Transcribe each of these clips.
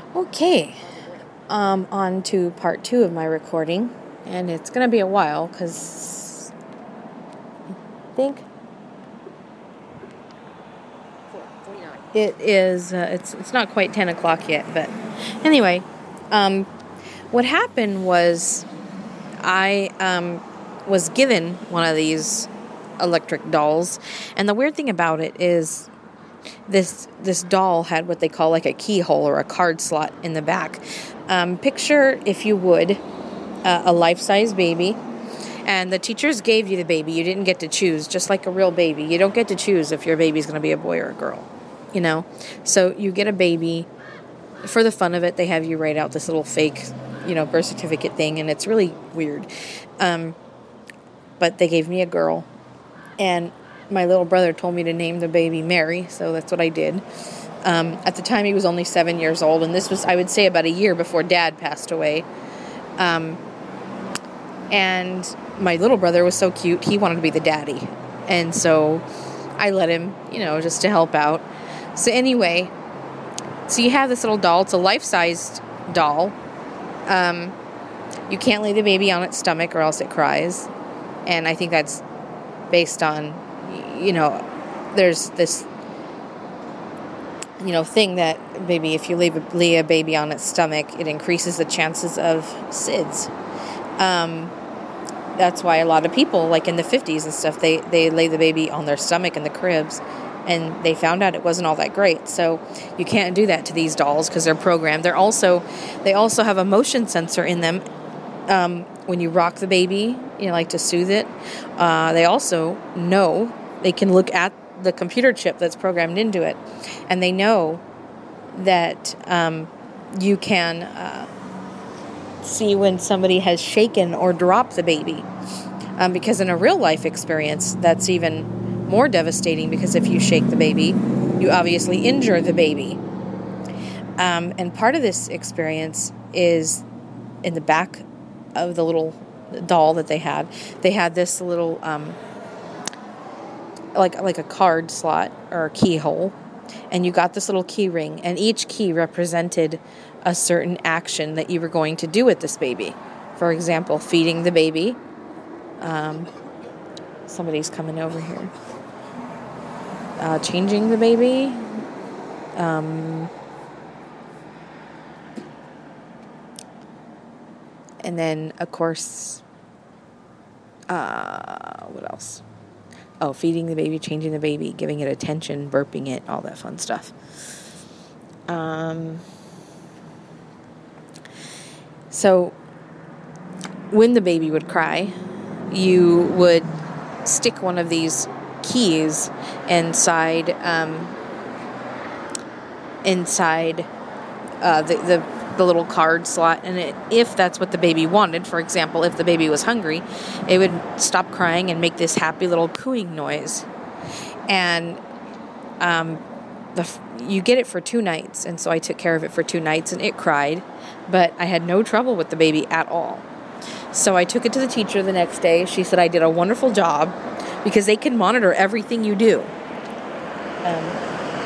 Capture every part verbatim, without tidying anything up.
Okay, um, on to part two of my recording, and it's going to be a while because I think it is, uh, it's, it's not quite ten o'clock yet, but anyway, um, what happened was I um, was given one of these electric dolls, and the weird thing about it is This this doll had what they call like a keyhole or a card slot in the back. Um, picture, if you would, uh, a life-size baby, and the teachers gave you the baby. You didn't get to choose, just like a real baby. You don't get to choose if your baby's going to be a boy or a girl, you know? So you get a baby. For the fun of it, they have you write out this little fake, you know, birth certificate thing, and it's really weird. Um, but they gave me a girl, and my little brother told me to name the baby Mary, so that's what I did. Um, at the time, he was only seven years old, and this was, I would say, about a year before Dad passed away. Um, and my little brother was so cute, he wanted to be the daddy. And so I let him, you know, just to help out. So anyway, so you have this little doll. It's a life-sized doll. Um, you can't lay the baby on its stomach or else it cries. And I think that's based on, you know, there's this, you know, thing that maybe if you lay, lay a baby on its stomach, it increases the chances of S I D S. Um, that's why a lot of people, like in the fifties and stuff, they, they lay the baby on their stomach in the cribs, and they found out it wasn't all that great. So you can't do that to these dolls because they're programmed. They're also, they also have a motion sensor in them. Um, when you rock the baby, you know, like to soothe it, uh, they also know, they can look at the computer chip that's programmed into it, and they know that um, you can uh, see when somebody has shaken or dropped the baby. Um, because in a real life experience, that's even more devastating, because if you shake the baby, you obviously injure the baby. Um, and part of this experience is in the back of the little doll that they had. They had this little um, like like a card slot or a keyhole, and you got this little key ring, and each key represented a certain action that you were going to do with this baby. For example, feeding the baby. Um, somebody's coming over here. Uh, changing the baby. Um, and then, of course, uh, what else? Oh, feeding the baby, changing the baby, giving it attention, burping it, all that fun stuff. Um, so when the baby would cry, you would stick one of these keys inside um, inside uh, the, the the little card slot, and it, if that's what the baby wanted, for example, if the baby was hungry, it would stop crying and make this happy little cooing noise. And um, the you get it for two nights, and so I took care of it for two nights, and it cried, but I had no trouble with the baby at all. So I took it to the teacher the next day. She said I did a wonderful job, because they can monitor everything you do. Um,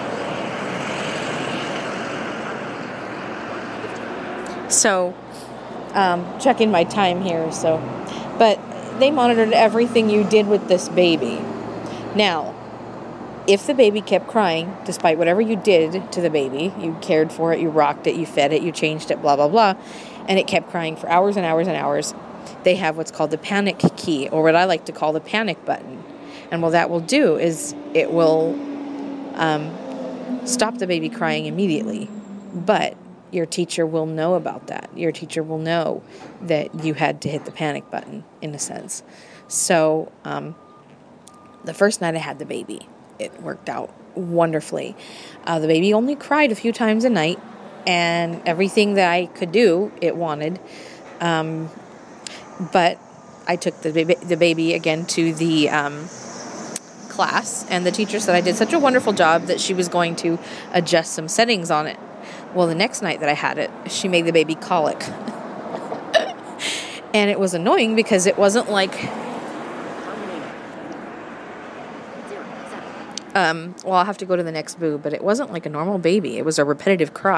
So, um, checking my time here, so, but they monitored everything you did with this baby. Now, if the baby kept crying, despite whatever you did to the baby, you cared for it, you rocked it, you fed it, you changed it, blah, blah, blah, and it kept crying for hours and hours and hours, they have what's called the panic key, or what I like to call the panic button. And what that will do is it will um, stop the baby crying immediately, but your teacher will know about that. Your teacher will know that you had to hit the panic button, in a sense. So um, the first night I had the baby, it worked out wonderfully. Uh, the baby only cried a few times a night, and everything that I could do, it wanted. Um, but I took the baby, the baby again to the um, class, and the teacher said I did such a wonderful job that she was going to adjust some settings on it. Well, the next night that I had it, she made the baby colic. And it was annoying because it wasn't like... Um, well, I'll have to go to the next boob, but it wasn't like a normal baby. It was a repetitive cry.